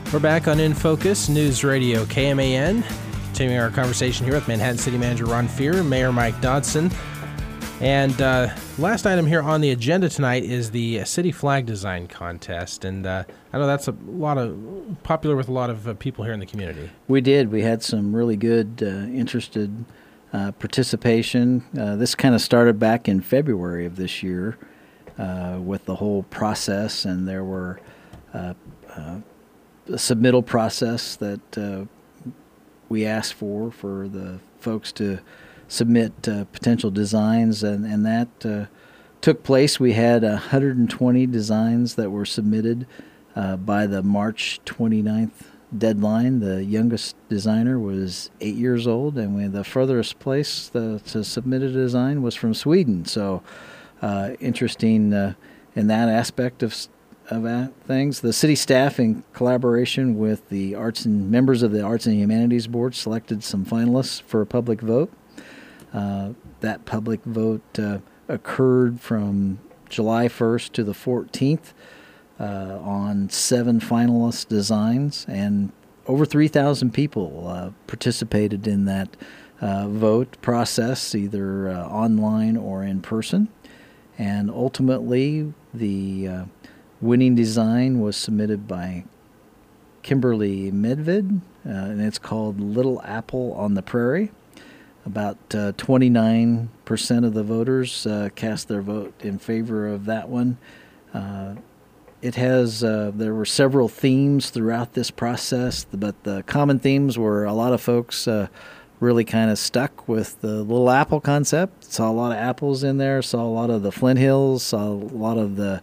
We're back on In Focus, News Radio KMAN. Continuing our conversation here with Manhattan City Manager Ron Fehr, Mayor Mike Dodson. And last item here on the agenda tonight is the City Flag Design Contest. And I know that's popular with a lot of people here in the community. We did. We had some really good interested participation. This kind of started back in February of this year with the whole process, and there were a submittal process that we asked for the folks to submit potential designs, and that took place. We had 120 designs that were submitted by the March 29th deadline. The youngest designer was 8 years old, and the furthest place to submit a design was from Sweden. So interesting in that aspect of things. The city staff, in collaboration with the members of the Arts and Humanities Board, selected some finalists for a public vote. That public vote occurred from July 1st to the 14th on 7 finalist designs, and over 3,000 people participated in that vote process, either online or in person. And ultimately, the winning design was submitted by Kimberly Medved, and it's called Little Apple on the Prairie. About 29% of the voters cast their vote in favor of that one. It has there were several themes throughout this process, but the common themes were a lot of folks really kind of stuck with the Little Apple concept. Saw a lot of apples in there. Saw a lot of the Flint Hills. Saw a lot of the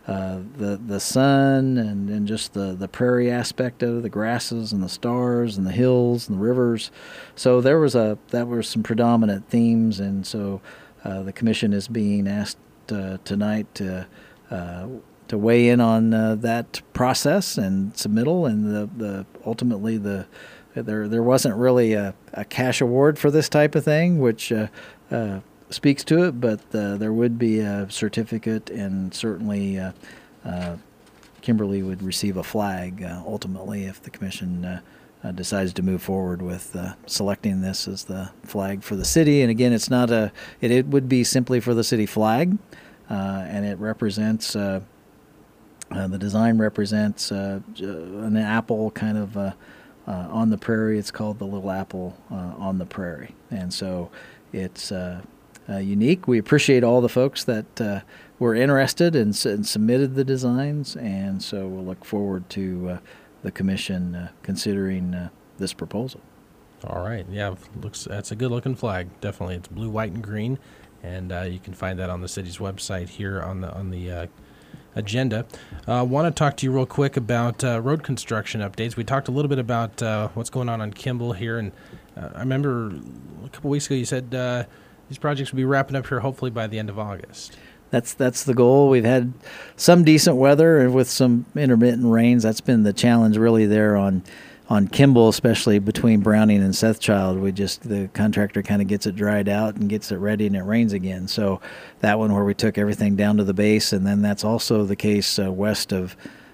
sun and just the prairie aspect of it, the grasses and the stars and the hills and the rivers. So there were some predominant themes, and so the commission is being asked tonight to weigh in on that process and submittal, and ultimately there wasn't really a cash award for this type of thing, which speaks to it, but there would be a certificate, and certainly Kimberly would receive a flag ultimately if the commission decides to move forward with selecting this as the flag for the city. And again, it's not it would be simply for the city flag, and it represents the design represents an apple kind of on the prairie. It's called the Little Apple on the Prairie, and so it's unique. We appreciate all the folks that were interested and submitted the designs, and so we'll look forward to the commission considering this proposal. All right, yeah, that's a good-looking flag. Definitely, it's blue, white, and green, and you can find that on the city's website here on the agenda. I want to talk to you real quick about road construction updates. We talked a little bit about what's going on Kimball here, and I remember a couple weeks ago you said these projects will be wrapping up here hopefully by the end of August. That's the goal. We've had some decent weather and with some intermittent rains. That's been the challenge really there on Kimball, especially between Browning and Sethchild. The contractor kind of gets it dried out and gets it ready, and it rains again. So that one where we took everything down to the base, and then that's also the case west of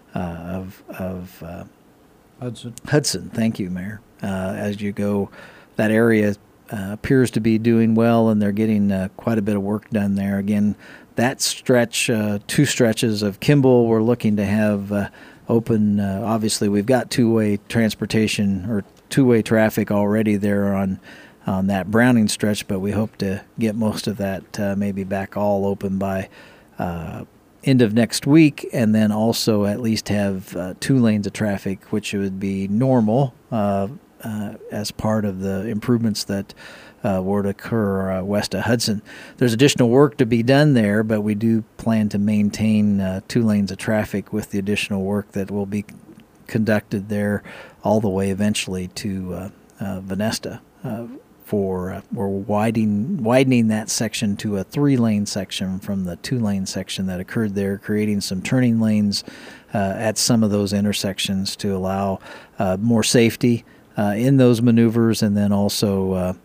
Hudson. Thank you, Mayor. As you go, that area appears to be doing well, and they're getting quite a bit of work done there. Again, that stretch, 2 stretches of Kimball, we're looking to have open. Obviously, we've got two-way transportation or two-way traffic already there on that Browning stretch, but we hope to get most of that maybe back all open by end of next week, and then also at least have 2 lanes of traffic, which would be normal as part of the improvements that would occur west of Hudson. There's additional work to be done there, but we do plan to maintain 2 lanes of traffic with the additional work that will be conducted there all the way eventually to Venesta. We're widening that section to a 3-lane section from the 2-lane section that occurred there, creating some turning lanes at some of those intersections to allow more safety in those maneuvers, and then also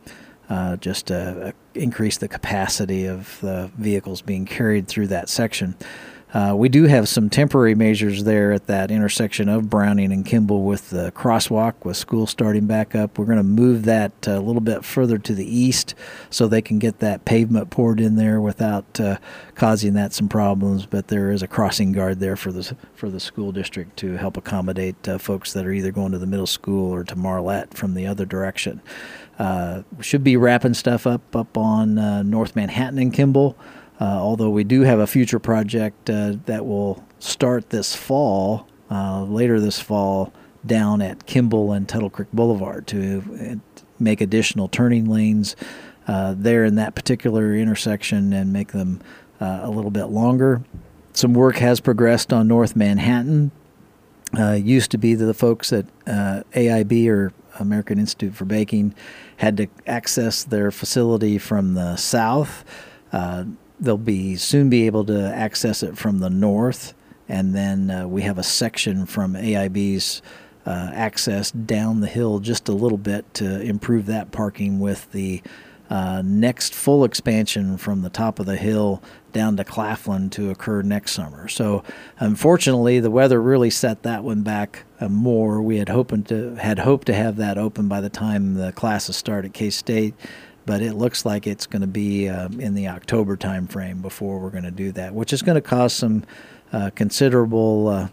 increase the capacity of the vehicles being carried through that section. We do have some temporary measures there at that intersection of Browning and Kimball with the crosswalk with school starting back up. We're going to move that a little bit further to the east so they can get that pavement poured in there without causing that some problems. But there is a crossing guard there for the school district to help accommodate folks that are either going to the middle school or to Marlette from the other direction. We should be wrapping stuff up on North Manhattan and Kimball. Although we do have a future project that will start this fall, later this fall, down at Kimball and Tuttle Creek Boulevard to make additional turning lanes there in that particular intersection and make them a little bit longer. Some work has progressed on North Manhattan. Used to be that the folks at AIB, or American Institute for Baking, had to access their facility from the south. They'll soon be able to access it from the north, and then we have a section from AIB's access down the hill just a little bit to improve that parking, with the next full expansion from the top of the hill down to Claflin to occur next summer. So unfortunately, the weather really set that one back more. We had hoped to have that open by the time the classes start at K-State. But it looks like it's going to be in the October time frame before we're going to do that, which is going to cause some considerable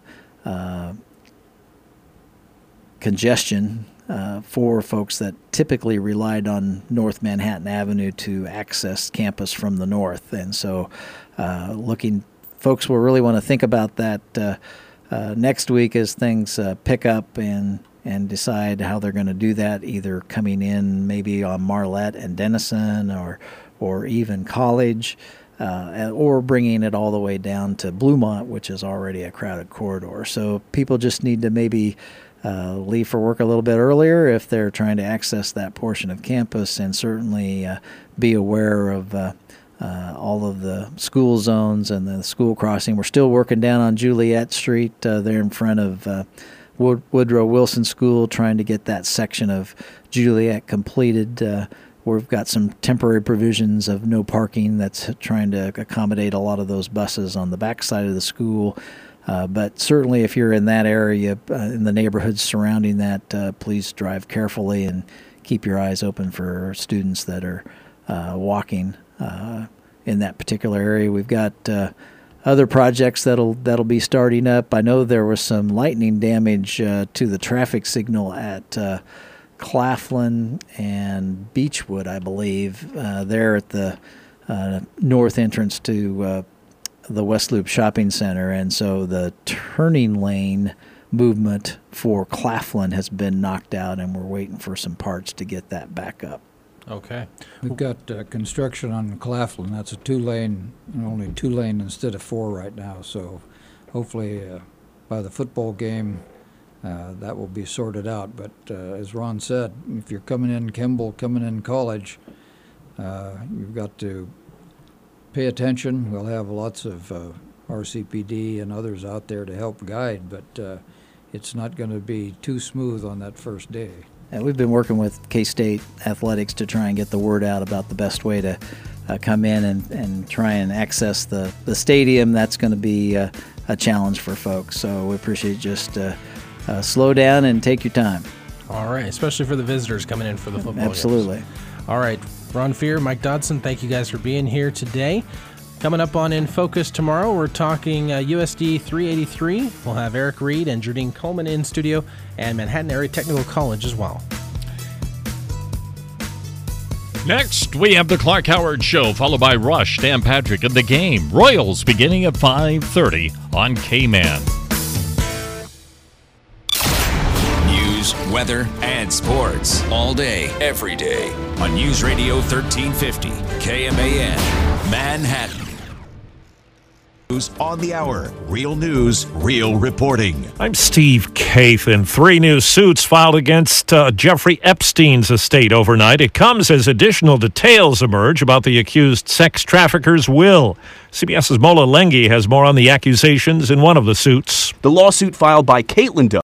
congestion for folks that typically relied on North Manhattan Avenue to access campus from the north. And so folks will really want to think about that next week as things pick up and decide how they're going to do that, either coming in maybe on Marlette and Denison or even College, or bringing it all the way down to Bluemont, which is already a crowded corridor. So people just need to maybe leave for work a little bit earlier if they're trying to access that portion of campus, and certainly be aware of all of the school zones and the school crossing. We're still working down on Juliet Street there in front of Woodrow Wilson School, trying to get that section of Juliet completed. We've got some temporary provisions of no parking that's trying to accommodate a lot of those buses on the backside of the school. But certainly if you're in that area, in the neighborhoods surrounding that, please drive carefully and keep your eyes open for students that are walking in that particular area. We've got other projects that'll be starting up. I know there was some lightning damage to the traffic signal at Claflin and Beechwood, I believe, there at the north entrance to the West Loop Shopping Center. And so the turning lane movement for Claflin has been knocked out, and we're waiting for some parts to get that back up. Okay. We've got construction on Claflin. That's a two-lane, only two-lane instead of four right now. So hopefully by the football game that will be sorted out. But as Ron said, if you're coming in Kimball, coming in College, you've got to pay attention. We'll have lots of RCPD and others out there to help guide, but it's not going to be too smooth on that first day. And we've been working with K-State Athletics to try and get the word out about the best way to come in and try and access the stadium. That's going to be a challenge for folks. So we appreciate just slow down and take your time. All right, especially for the visitors coming in for the football Absolutely. games. All right, Ron Fear, Mike Dodson, thank you guys for being here today. Coming up on In Focus tomorrow, we're talking USD 383. We'll have Eric Reed and Jardine Coleman in studio, and Manhattan Area Technical College as well. Next, we have the Clark Howard Show, followed by Rush, Dan Patrick, and The Game. Royals beginning at 5:30 on K-Man. News, weather, and sports all day, every day on News Radio 1350 KMAN, Manhattan. News on the hour. Real news, real reporting. I'm Steve Kathan. 3 new suits filed against Jeffrey Epstein's estate overnight. It comes as additional details emerge about the accused sex trafficker's will. CBS's Mola Lengi has more on the accusations in one of the suits. The lawsuit filed by Caitlin Doe